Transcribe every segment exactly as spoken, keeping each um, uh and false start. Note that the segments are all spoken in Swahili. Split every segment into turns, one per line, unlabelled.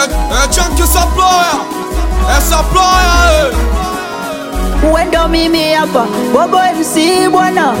É, é Chunky Supplier, é Supplier.
Uendo mimi hapa Bobo M C bwana,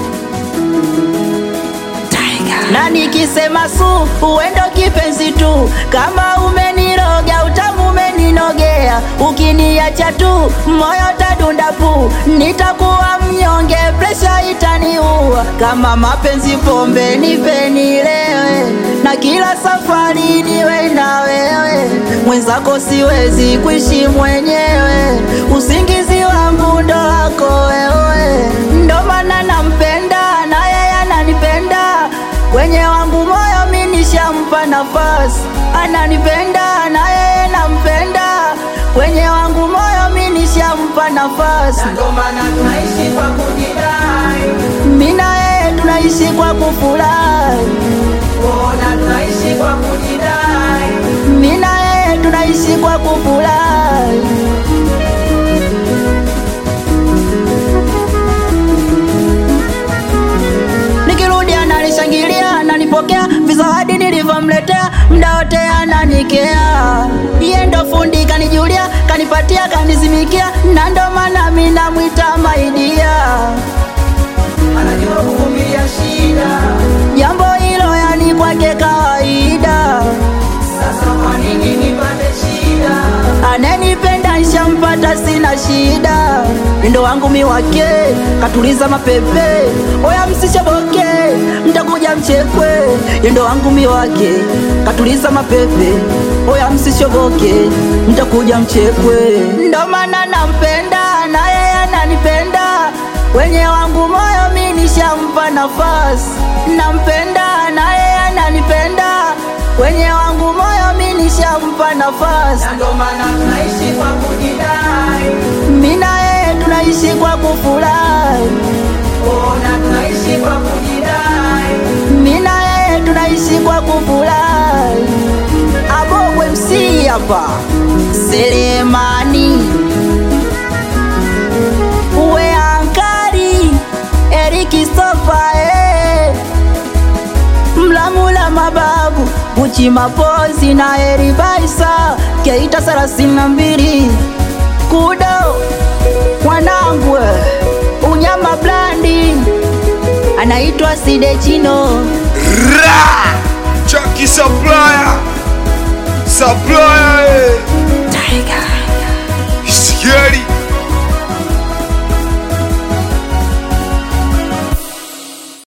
na nikisema su uendo kipenzi tu, kama umeniroga utamu umeninogea, ukiniacha tu moyo tadunda pu, nitakuwa mnyonge, presha itaniua. Kama mapenzi pombe nipe nilewe, na kila safari niwe na wewe, mwenzako siwezi kuishi mwenyewe, usingizi wangu ndo wako wewe, ndo maana nampenda na yeye ananipenda, kwenye wangu moyo mimi nishampa nafasi, ananipenda na yeye nampenda, kwenye wangu moyo mimi nishampa nafasi,
ndo maana tunaishi kwa kujidai,
mimi na yeye tunaishi kwa kufurahi,
ona tunaishi kwa kujidai,
mimi na yeye tunaishi kwa kufurahi. Nikirudi ananishangilia, ananipokea vizawadi nilivyomletea, mda wote ananikea, yeye ndo fundi kanijulia, kanipatia kanizimikia, na ndo maana mimi namwita my dear,
anajua kuvumilia shida,
jambo hilo yani kwake kawaida.
sasa kwa nini nipate shida?
Ananipenda nishampata sina shida, ndo wangu mi wake, katuliza mapepe, oya msishoboke, mtakuja mchekwe, ndo wangu mi wake, katuliza mapepe, oya msishoboke, mtakuja mchekwe, ndo maana nampenda na yeye ananipenda, kwenye wangu moyo mi nishampa nafasi, nampenda na yeye ananipenda, kwenye wangu moyo mimi nishampa nafasi,
ndo maana tunaishi kwa kujidai,
mimi na yeye tunaishi kwa kufurahi,
ona tunaishi kwa kujidai,
mimi na yeye tunaishi kwa kufurahi. Abobo M C hapa Selemani, uwe ankari Eriki Sofa, eh Mlamula mababu Uchi mapozi na Eri Baisa, Keita sarasini na mbili Kudo mwanangu, unyama blandi, anaitwa Side Chino.
Ra! Chunky Supplier, Supplier, eh.
Tiger.
Scary.